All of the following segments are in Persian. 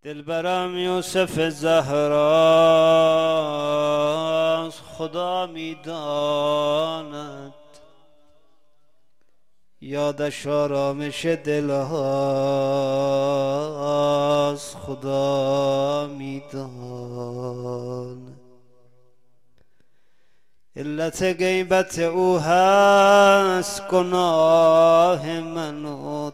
دلبرم یوسف زهراست، خدا میداند یادش آرامش دل هاست، خدا میداند علت غیبت او هست گناه من و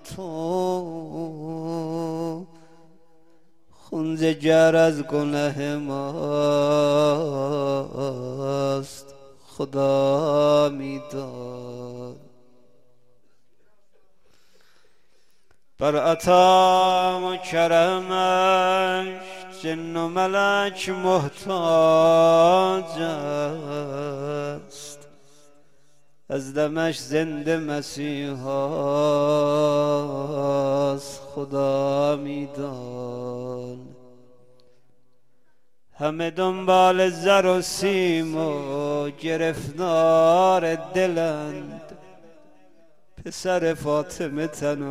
تو، خون ز جگر از گناه ماست، خدا میداند بر عطا و کرمش جن و ملک محتاج است، از دمش زنده مسیحاست، خدا میدان همه دنبال زر و سیم و گرفتار دلند، پسر فاطمه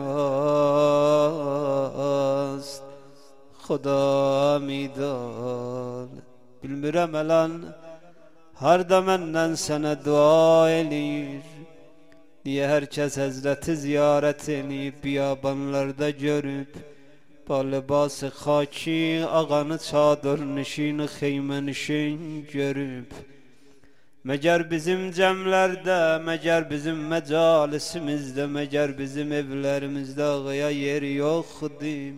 تنهاست، خدا میدان bilmirəm الان her da məndən sənə dua eləyir. Niye herkes Hazreti ziyaret edip biyabanlarda görüp با لباس خاکی ağanı çadır nişin xeymə nişin görüp, Məgər bizim cəmlərdə, məgər bizim məcalisimizdə, məgər bizim evlərimizdə ağaya yer yoxdur.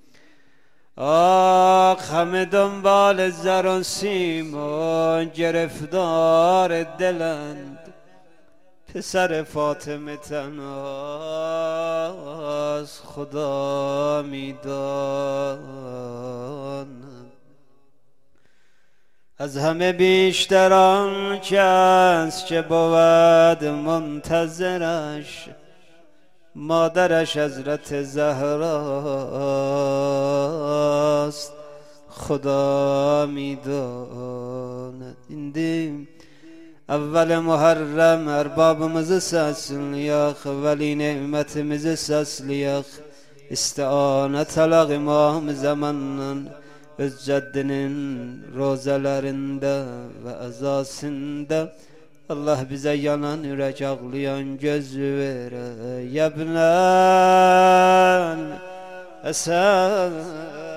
آخ همه دنبال زر و سیم و گرفتار دلند، پسر فاطمه تنهاست، خدا میداند از همه بیشتر آن کس که بود منتظرش، مادرش حضرت زهراست، خدا میداند İndi اول محرم erbabımızı səsləyək, vəli nemətimizi səsləyək, istianət əlaq imam zamanın öz cəddinin rozalarında və əzasında Allah bize yanan yürek ağlayan göz vere. Yebnen esen